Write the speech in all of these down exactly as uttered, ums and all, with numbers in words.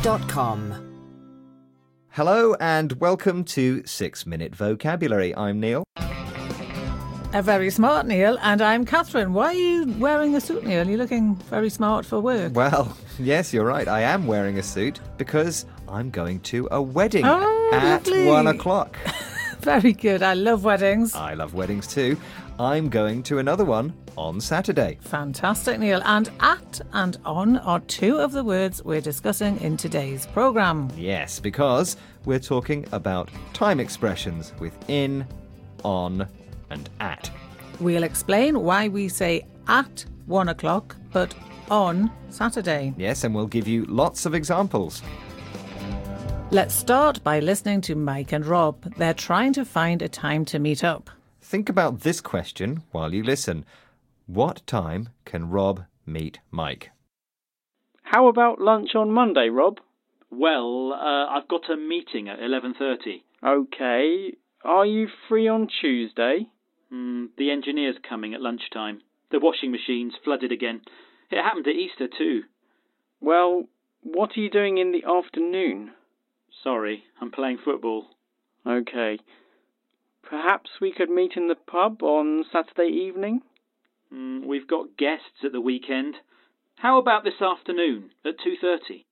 dot com. Hello and welcome to Six Minute Vocabulary. I'm Neil. A very smart Neil, and I'm Catherine. Why are you wearing a suit, Neil? You're looking very smart for work. Well, yes, you're right. I am wearing a suit because I'm going to a wedding Oh, at lovely. one o'clock. Very good. I love weddings. I love weddings too. I'm going to another one on Saturday. Fantastic, Neil. And at and on are two of the words we're discussing in today's programme. Yes, because we're talking about time expressions with in, on, and at. We'll explain why we say at one o'clock, but on Saturday. Yes, and we'll give you lots of examples. Let's start by listening to Mike and Rob. They're trying to find a time to meet up. Think about this question while you listen. What time can Rob meet Mike? How about lunch on Monday, Rob? Well, uh, I've got a meeting at eleven thirty. Okay. Are you free on Tuesday? Mm, the engineer's coming at lunchtime. The washing machine's flooded again. It happened at Easter too. Well, what are you doing in the afternoon? Sorry, I'm playing football. Okay. Perhaps we could meet in the pub on Saturday evening? Mm, we've got guests at the weekend. How about this afternoon at two thirty?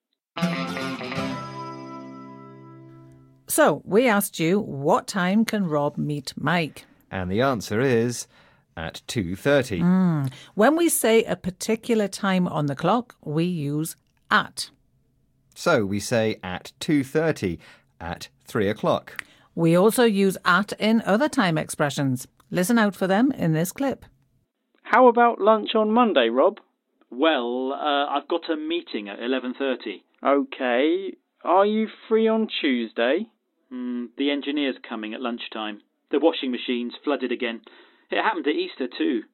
So, we asked you, what time can Rob meet Mike? And the answer is at two thirty. Mm. When we say a particular time on the clock, we use at. So we say at two thirty, at three o'clock. We also use at in other time expressions. Listen out for them in this clip. How about lunch on Monday, Rob? Well, uh, I've got a meeting at eleven thirty. Okay. Are you free on Tuesday? Mm, the engineer's coming at lunchtime. The washing machine's flooded again. It happened at Easter too.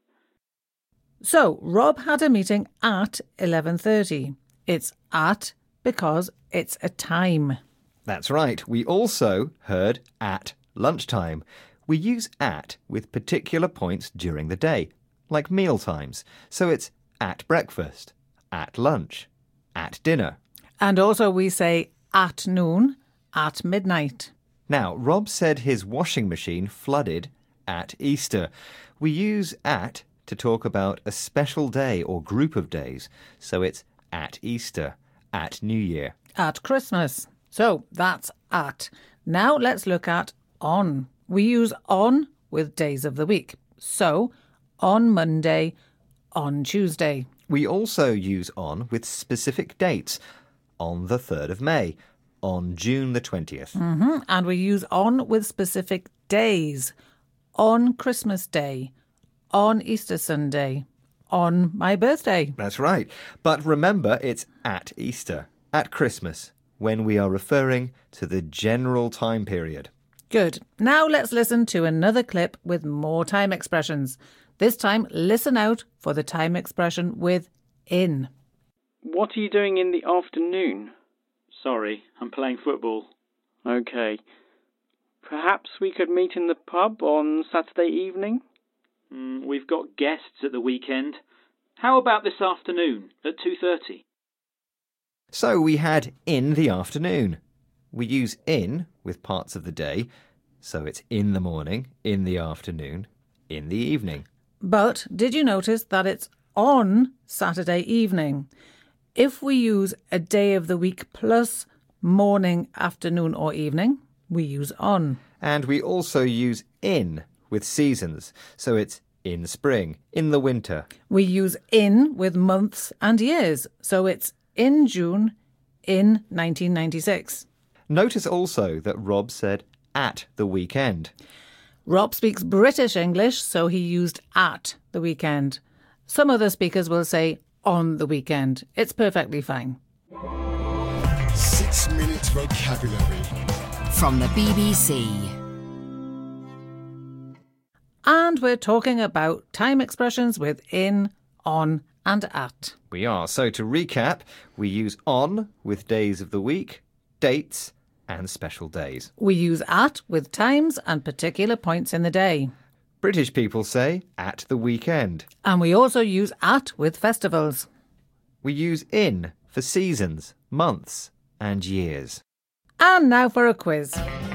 So, Rob had a meeting at eleven thirty. It's at because it's a time. That's right. We also heard at lunchtime. We use at with particular points during the day, like meal times. So it's at breakfast, at lunch, at dinner. And also we say at noon, at midnight. Now, Rob said his washing machine flooded at Easter. We use at to talk about a special day or group of days. So it's at Easter, at New Year. At Christmas. So that's at. Now let's look at on. We use on with days of the week. So on Monday, on Tuesday. We also use on with specific dates. On the third of May, on June the twentieth. Mm-hmm. And we use on with specific days. On Christmas Day, on Easter Sunday, on my birthday. That's right. But remember, it's at Easter, at Christmas, when we are referring to the general time period. Good. Now let's listen to another clip with more time expressions. This time, listen out for the time expression with in. What are you doing in the afternoon? Sorry, I'm playing football. Okay. Perhaps we could meet in the pub on Saturday evening? Mm, we've got guests at the weekend. How about this afternoon at two thirty? So we had in the afternoon. We use in with parts of the day. So it's in the morning, in the afternoon, in the evening. But did you notice that it's on Saturday evening? If we use a day of the week plus morning, afternoon or evening, we use on. And we also use in with seasons. So it's in spring, in the winter. We use in with months and years. So it's in June, in nineteen ninety-six. Notice also that Rob said at the weekend. Rob speaks British English, so he used at the weekend. Some other speakers will say on the weekend. It's perfectly fine. Six Minute Vocabulary from the B B C. And we're talking about time expressions with in, on and at. We are. So to recap, we use on with days of the week, dates and special days. We use at with times and particular points in the day. British people say at the weekend. And we also use at with festivals. We use in for seasons, months and years. And now for a quiz.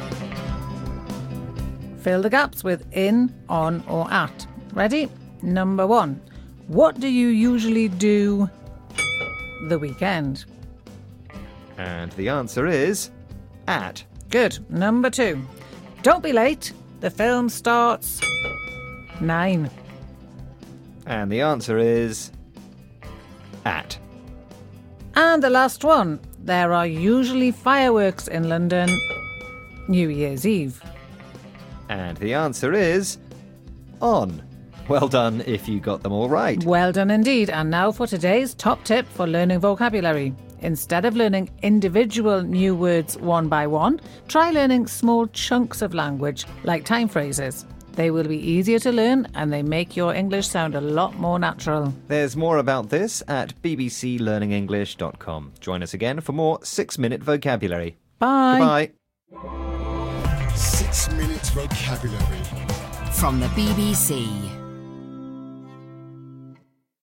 Fill the gaps with in, on or at. Ready? Number one. What do you usually do the weekend? And the answer is at. Good. Number two. Don't be late. The film starts nine. And the answer is at. And the last one. There are usually fireworks in London New Year's Eve. And the answer is on. Well done if you got them all right. Well done indeed. And now for today's top tip for learning vocabulary. Instead of learning individual new words one by one, try learning small chunks of language like time phrases. They will be easier to learn and they make your English sound a lot more natural. There's more about this at b b c learning english dot com. Join us again for more six-minute vocabulary. Bye. Goodbye. Six Minute Vocabulary. From the B B C.